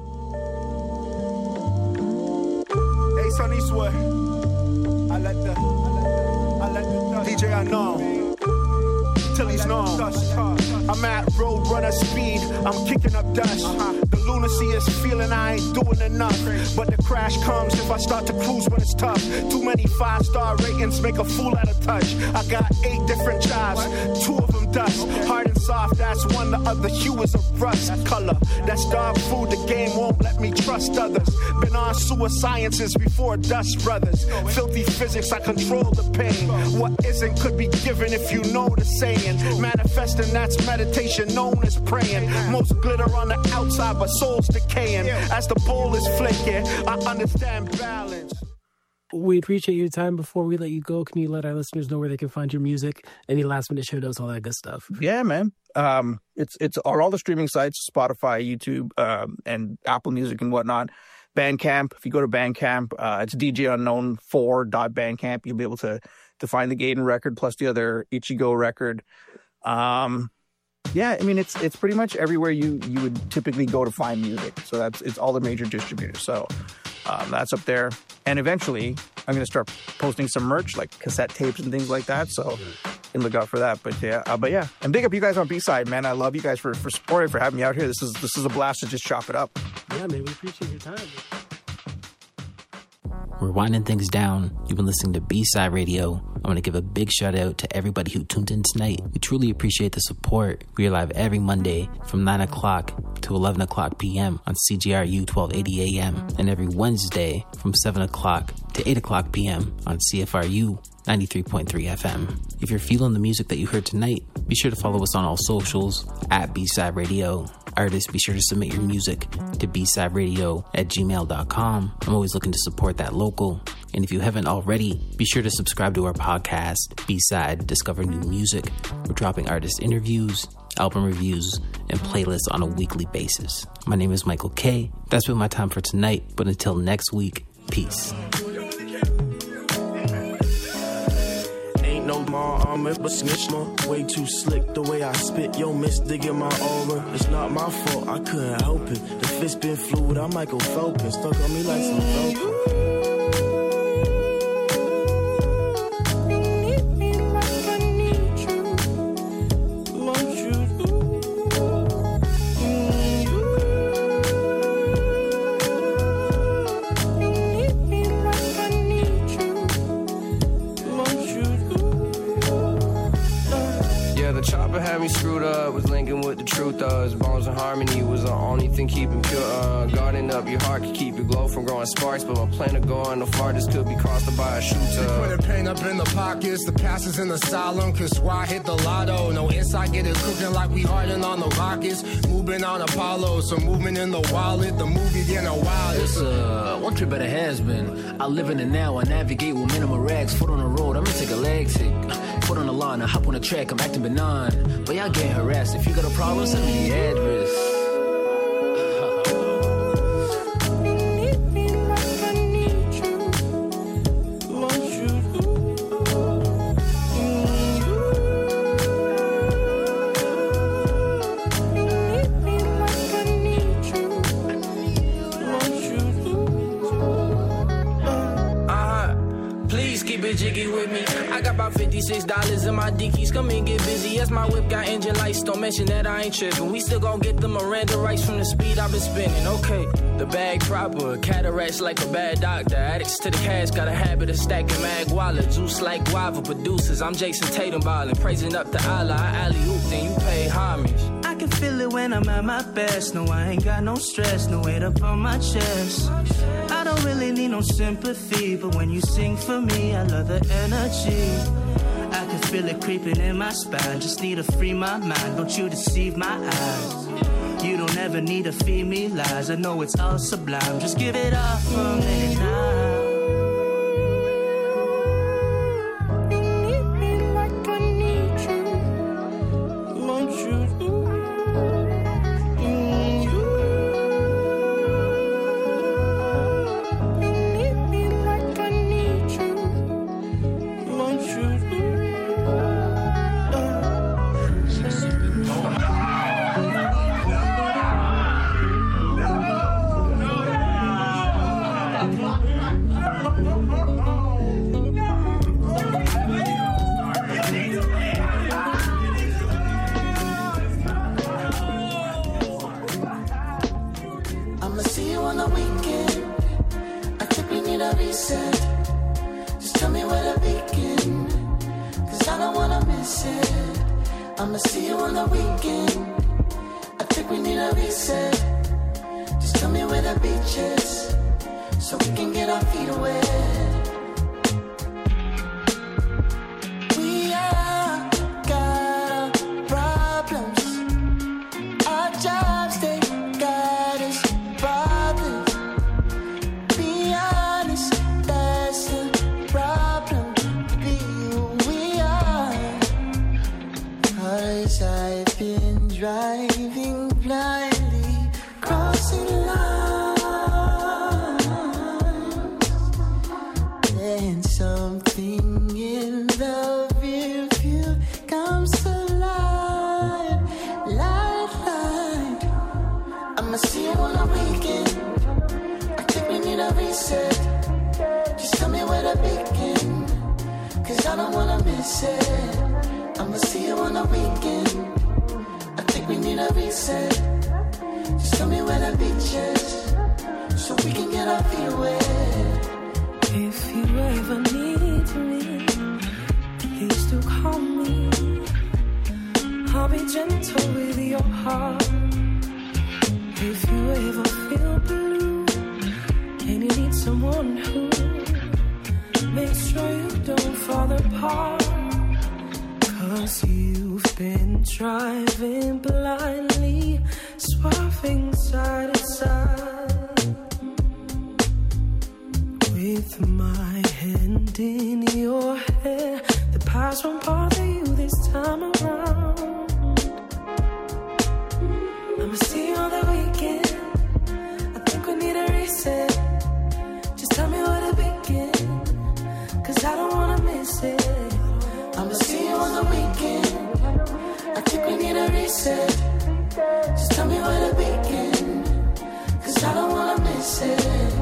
Hey, Son Eastwood. I let the, I let the, I let the D J I know. Till he's known. I'm at road runner speed. I'm kicking up dust. The lunacy is feeling I ain't doing enough. But the crash comes if I start to cruise when it's tough. Too many five-star ratings make a fool out of touch. I got eight different jobs, two of them dust. Hard and soft, that's one. The other hue is a rust color. That's dog food. The game won't let me trust others. Been on sewer sciences before Dust Brothers. Filthy physics, I control the pain. What isn't could be given if you know the saying. Manifesting, that's meditation known as praying. Most glitter on the outside, but soul's decaying. As the bowl is flaking, I understand balance. We appreciate your time. Before we let you go, can you let our listeners know where they can find your music, any last minute show notes, all that good stuff? Yeah, man. Um, it's it's on all the streaming sites, Spotify, YouTube, um, and Apple Music and whatnot. Bandcamp. If you go to Bandcamp, uh, it's D J Unknown four dot bandcamp. You'll be able to to find the Gaiden record plus the other Ichigo record. Um, yeah, I mean it's it's pretty much everywhere you you would typically go to find music. So that's it's all the major distributors. So um, that's up there. And eventually, I'm gonna start posting some merch like cassette tapes and things like that. So. And look out for that, but yeah, uh, but yeah, and big up you guys on B-Side, man. I love you guys for for supporting, for having me out here. This is this is a blast to just chop it up. Yeah, man, we appreciate your time. We're winding things down. You've been listening to B-Side Radio. I want to give a big shout out to everybody who tuned in tonight. We truly appreciate the support. We are live every Monday from nine o'clock to eleven o'clock p.m. on C G R U twelve eighty A M and every Wednesday from seven o'clock to eight o'clock p.m. on C F R U ninety-three point three F M. If you're feeling the music that you heard tonight, be sure to follow us on all socials at B-Side Radio. Artists, be sure to submit your music to b side radio at gmail dot com. I'm always looking to support that local. And if you haven't already, be sure to subscribe to our podcast, B-Side Discover New Music. We're dropping artist interviews, album reviews, and playlists on a weekly basis. My name is Michael K. That's been my time for tonight, but until next week, peace. No more armor, but snitch more. Way too slick the way I spit. Yo, miss digging my aura. It's not my fault, I couldn't help it. The fist been fluid, I'm Michael Phelps. Stuck on me like some Velcro. Had me screwed up, was linking with the truth. Us bones and harmony was the only thing keeping pure. Uh, guarding up your heart could keep your glow from growing sparks, but my plan of going the farthest could be crossed by a shooter. Put the pain up in the pockets, the past is in the asylum, cause why I hit the lotto? No inside, get it cooking like we hardin' on the Rockets. Moving on Apollo, some movement in the wallet, the movie getting wild. It's uh, one trip better has been. I live in it now, I navigate with minimal rags. Foot on the road, I'm gonna take a leg tick. Foot on the line, I hop on the track, I'm acting benign. But y'all getting harassed. If you got a problem, send me the address. fifty-six dollars in my dickies, come and get busy. Yes, my whip got engine lights, don't mention that I ain't tripping. We still gon' get the Miranda rights from the speed I've been spinning. Okay, the bag proper, cataracts like a bad doctor. Addicts to the cash, got a habit of stacking mag wallet. Juice like guava producers, I'm Jason Tatum ballin'. Praising up to Allah, I alley-oop, then you pay homage. I can feel it when I'm at my best. No, I ain't got no stress, no weight up on my chest. I don't really need no sympathy, but when you sing for me, I love the energy. I can feel it creeping in my spine. Just need to free my mind, don't you deceive my eyes. You don't ever need to feed me lies. I know it's all sublime, just give it up for a minute now. I'ma see you on the weekend. I think we need a reset. Just tell me where the beach is, so we can get our feet wet. We all got our problems. Our jobs, they got us bothered. Be honest, that's the I'ma see you on the weekend. I think we need a reset. Just tell me where to begin, cause I don't wanna miss it. I'ma see you on the weekend. I think we need a reset. Just tell me where the beach is, so we can get our feet wet. If you ever need me, please do call me. I'll be gentle with your heart. If you ever feel blue and you need someone who makes sure you don't fall apart, cause you've been driving blindly, swerving side to side, with my hand in your hair. The past won't bother you this time around. I'ma see you on the weekend. I think we need a reset. Just tell me where to begin, cause I don't wanna miss it. I'ma see you on the weekend. I think we need a reset. Just tell me where to begin, cause I don't wanna miss it.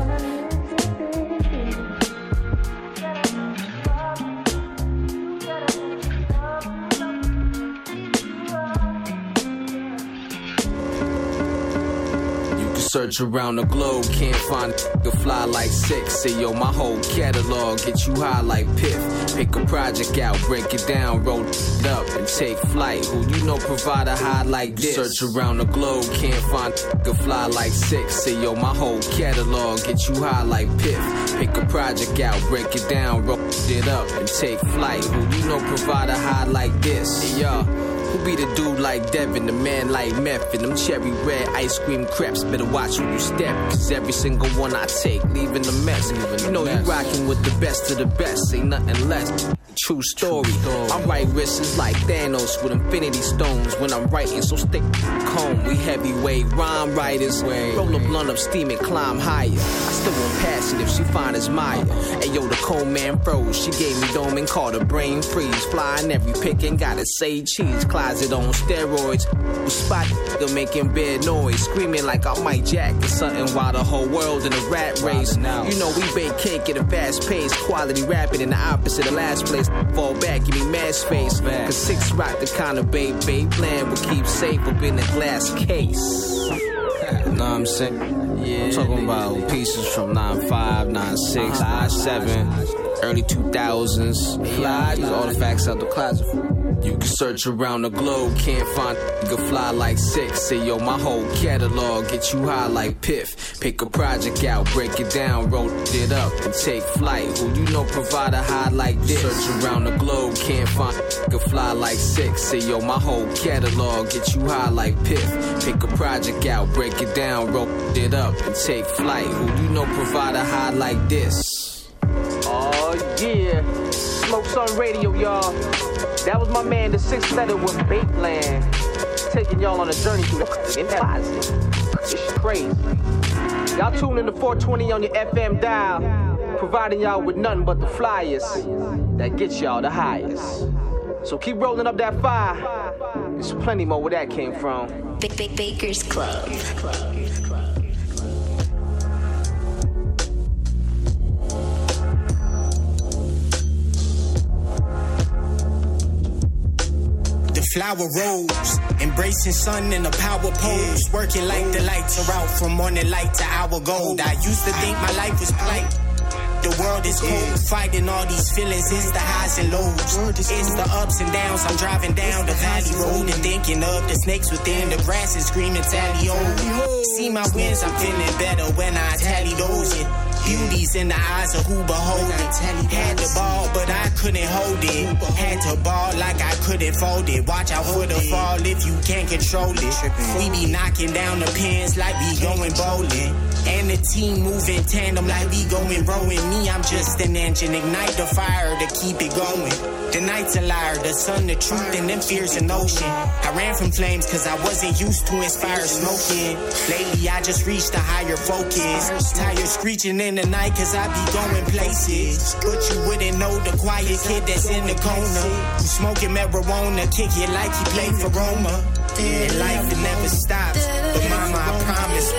Search around the globe, can't find a fly like six. Say yo, my whole catalog get you high like Piff. Pick a project out, break it down, roll it up and take flight. Who you know provide a high like this? Search around the globe, can't find a fly like six. Say yo, my whole catalog get you high like Piff. Pick a project out, break it down, roll it up and take flight. Who you know provide a high like this? Hey, y'all. Who be the dude like Devin, the man like Meth, and them cherry red ice cream crepes? Better watch who you step, cause every single one I take, leaving a mess. You know you rockin' with the best of the best, ain't nothing less. True story. I write wrists like Thanos with infinity stones when I'm writing, so stick comb. We heavyweight rhyme writers. Roll a blunt up, steam and climb higher. I still won't pass it if she fine as Maya. Ayo, the cold man froze. She gave me dome and called her brain freeze. Flying every pick and gotta say cheese. Closet on steroids. Spot still making bad noise. Screaming like I might jack or something while the whole world in a rat race. You know we bake cake at a fast pace. Quality rapping in the opposite of last place. Fall back, give me mad space. Cause six rock the kind of babe, babe plan will keep safe up in a glass case. Know what I'm saying? Yeah, I'm talking about pieces from nine five, nine six, nine seven, early two thousands. Fly, these artifacts out the closet. You can search around the globe, can't find a fly like six. Say yo, my whole catalog get you high like Piff. Pick a project out, break it down, roll it up and take flight. Who you know provide a high like this? Search around the globe, can't find a fly like six. Say yo, my whole catalog get you high like Piff. Pick a project out, break it down, roll it up and take flight. Who you know provide a high like this? Oh yeah, Smoke Sun Radio, y'all. That was my man, the sixth letter with Baitland, taking y'all on a journey through the closet. It's crazy. Y'all tune in to four twenty on your F M dial, providing y'all with nothing but the flyers that get y'all the highest. So keep rolling up that fire. There's plenty more where that came from. Big Big Baker's Club. Flower rose, embracing sun in the power pose, working like the lights are out from morning light to hour gold. I used to think my life was plight. The world is cold, fighting all these feelings. It's the highs and lows, it's the ups and downs. I'm driving down the valley road and thinking of the snakes within the grass and screaming tally ho. See my wins, I'm feeling better when I tally those. Yeah. Beauties in the eyes of who behold it. Had the ball, but I couldn't hold it. Had to ball like I couldn't fold it. Watch out for the fall if you can't control it. We be knocking down the pins like we going bowling. And the team moving tandem like we going rowing. Me, I'm just an engine, ignite the fire to keep it going. The night's a liar, the sun the truth, and them fears an ocean. I ran from flames cause I wasn't used to inspired smoking. Lately I just reached a higher focus. Tires screeching in the night cause I be going places. But you wouldn't know the quiet kid that's in the corner, who smoking marijuana, kick it like he played for Roma. And life it never stops, but mama I promise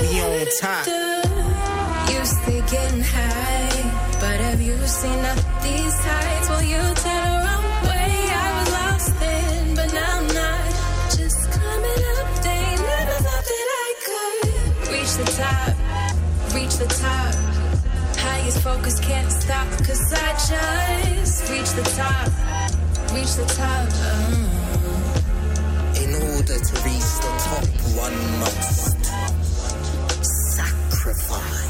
time. You stay getting high, but have you seen up these heights? Will you turn around? Way I was lost then, but now I'm not. Just climbing up, they never thought that I could reach the top, reach the top. Highest focus can't stop, cause I just reach the top, reach the top. Uh. In order to reach the top, one must sacrifice.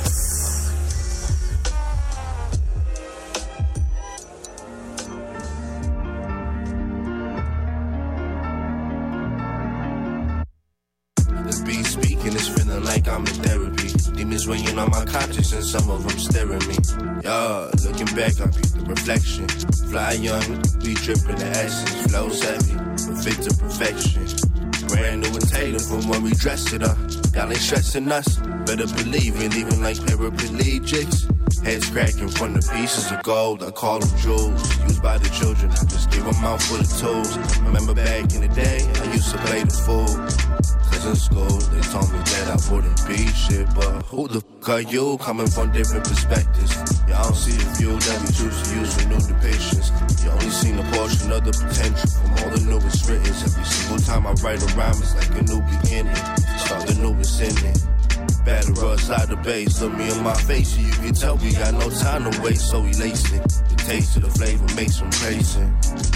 The beat speaking is feeling like I'm in therapy. Demons weighing on my conscience and some of them staring me. Yeah, looking back, I peep the reflection. Fly young, we dripping the essence. Flows heavy, but fit to perfection. Brand new and tailored from when we dress it up. Y'all ain't stressing us. Better believe it, leaving like paraplegics. Heads cracking from the pieces of gold. I call them jewels. Used by the children, I just give them out for the tools. Remember back in the day, I used to play the fool. Cause in school, they told me that I wouldn't be shit. But who the fuck are you? Coming from different perspectives. Y'all don't see the view that we choose to use for new depictions. You only seen a portion of the potential from all the newest written. Every single time I write a rhyme, it's like a new beginning. Start the newest in it. Batter outside the base, look me in my face, and you can tell we got no time to waste, so we lacing. The taste of the flavor makes them racing.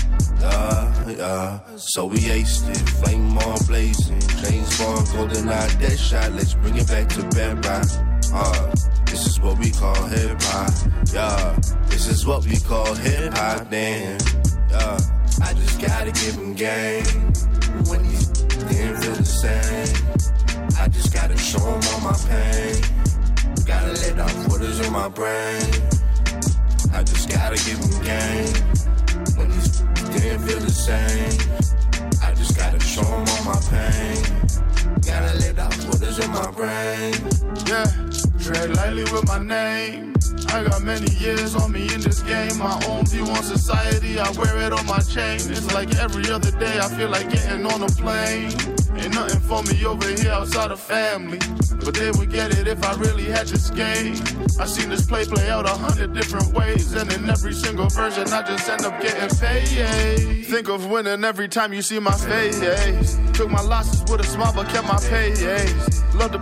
Yeah, yeah, so we aced it, flame on blazing. James Bond, golden eye, dead shot, let's bring it back to bedrock. Uh, this is what we call hip hop. Yeah, this is what we call hip hop. Damn, yeah, I just gotta give him game. When these didn't feel the same, I just gotta show him all my pain. Gotta let out quarters in my brain. I just gotta give him game. When these didn't feel the same, I just gotta show him all my pain. Gotta let out quarters in my brain. Yeah, tread lightly with my name. I got many years on me in this game. My own view on society, I wear it on my chain. It's like every other day I feel like getting on a plane. Ain't nothing for me over here outside of family, but they would get it if I really had this game. I seen this play play out a hundred different ways, and in every single version I just end up getting paid. Think of winning every time you see my face. Took my losses with a smile but kept my pay. Love the